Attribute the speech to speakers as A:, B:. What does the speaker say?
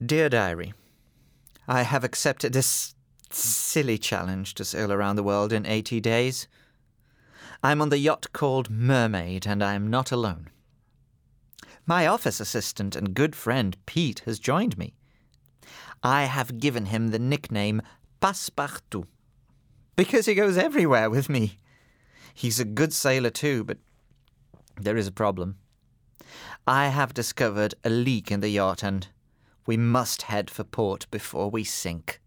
A: Dear Diary, I have accepted this silly challenge to sail around the world in 80 days. I'm on the yacht called Mermaid, and I am not alone. My office assistant and good friend Pete has joined me. I have given him the nickname Passepartout because he goes everywhere with me. He's a good sailor too, but there is a problem. I have discovered a leak in the yacht, and we must head for port before we sink.